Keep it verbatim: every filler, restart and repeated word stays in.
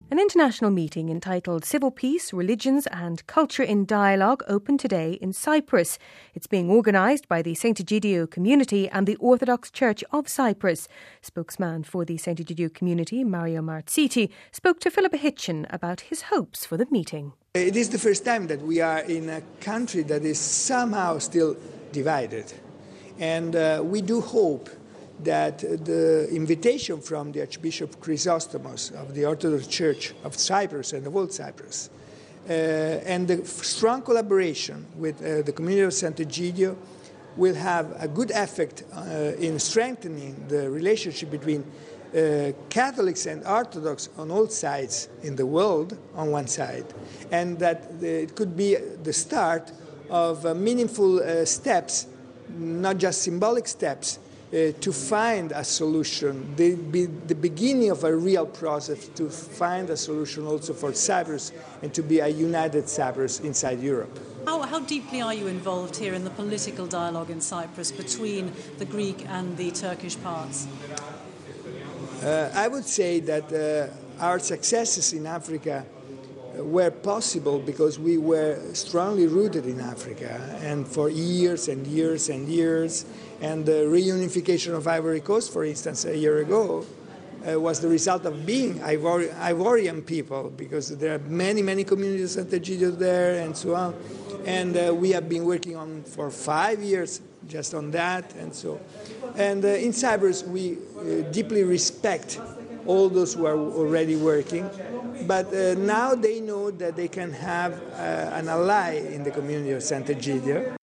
An international meeting entitled Civil Peace, Religions and Culture in Dialogue opened today in Cyprus. It's being organised by the Saint Egidio community and the Orthodox Church of Cyprus. Spokesman for the Saint Egidio community, Mario Marziti, spoke to Philippa Hitchen about his hopes for the meeting. It is the first time that we are in a country that is somehow still divided. And uh, we do hope that the invitation from the Archbishop Chrysostomos of the Orthodox Church of Cyprus and of all Cyprus, uh, and the strong collaboration with uh, the community of Saint Egidio will have a good effect uh, in strengthening the relationship between uh, Catholics and Orthodox on all sides in the world, on one side, and that the, it could be the start of uh, meaningful uh, steps, not just symbolic steps, Uh, to find a solution, the, be, the beginning of a real process to find a solution also for Cyprus and to be a united Cyprus inside Europe. How, how deeply are you involved here in the political dialogue in Cyprus between the Greek and the Turkish parts? Uh, I would say that uh, our successes in Africa were possible because we were strongly rooted in Africa, and for years and years and years. And the reunification of Ivory Coast, for instance, a year ago, uh, was the result of being Ivor- Ivorian people, because there are many, many communities of Saint Egidio there and so on. And uh, we have been working on for five years just on that and so. And uh, in Cyprus, we uh, deeply respect all those who are already working. But uh, now they know that they can have uh, an ally in the community of Saint Egidio,